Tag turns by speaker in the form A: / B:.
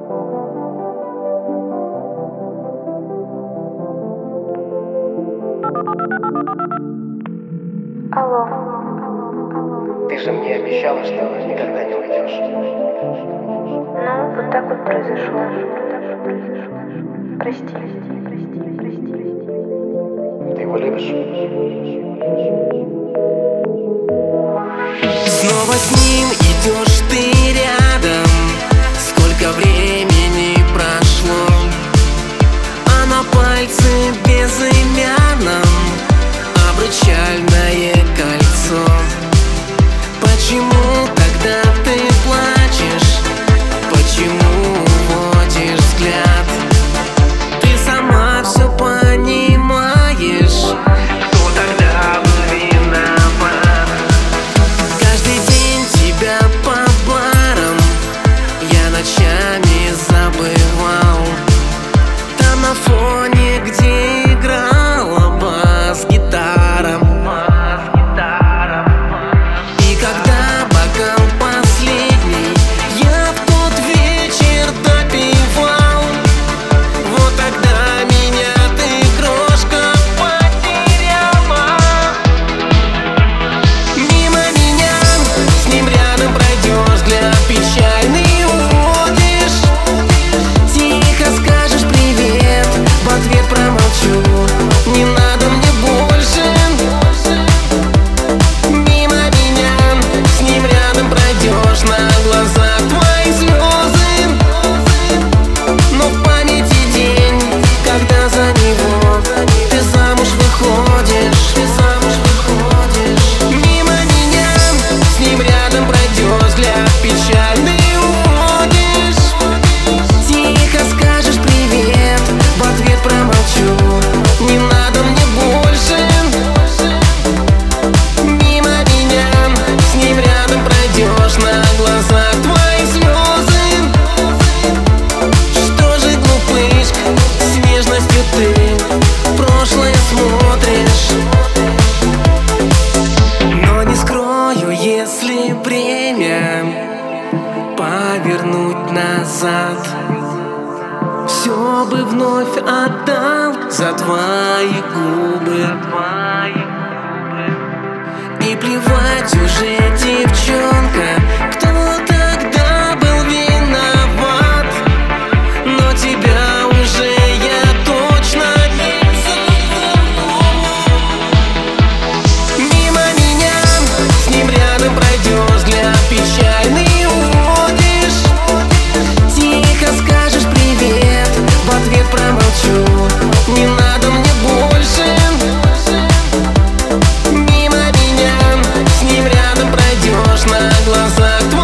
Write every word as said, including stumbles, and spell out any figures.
A: Алло.
B: Ты же мне обещала, что никогда не уйдешь.
A: Ну, вот так вот произошло. Прости, прости, прости, прости.
B: Ты его любишь?
C: Снова с ним идешь ты рядом. Сколько времени прошло, а на пальце безымянном обручальное кольцо. Почему тогда ты плачешь? Почему уводишь взгляд? Ты сама все понимаешь. Кто тогда был виноват? Каждый день тебя по барам я ночами забывал. Там на фоне, где играла бас-гитара. И когда бокал последний я в тот вечер допивал, вот тогда меня ты, крошка, потеряла. Мимо меня с ним рядом пройдешь, взгляд печальный уводишь. Тихо скажешь привет, в ответ промолчу. Не надо мне больше. Мимо меня с ним рядом пройдешь, на глазах твои слезы. Но в памяти день, когда за него ты замуж выходишь, ты замуж выходишь. Мимо меня с ним рядом пройдешь, взгляд печальный уводишь. Тихо скажешь привет, в ответ промолчу. Не надо мне больше. Мимо меня с ним рядом пройдешь, на глазах твои слезы. Что же, глупышка, с нежностью ты в прошлое смотришь? Но не скрою, если время повернуть назад, все бы вновь отдал за твои губы. И плевать уже, девчонка, кто тогда был виноват. Но тебя уже я точно не забуду. Мимо меня с ним рядом пройдешь, взгляд печальный уводишь. Тихо скажешь привет, в ответ промолчу. Не надо мне больше. Мимо меня с ним рядом пройдешь, на глазах твоих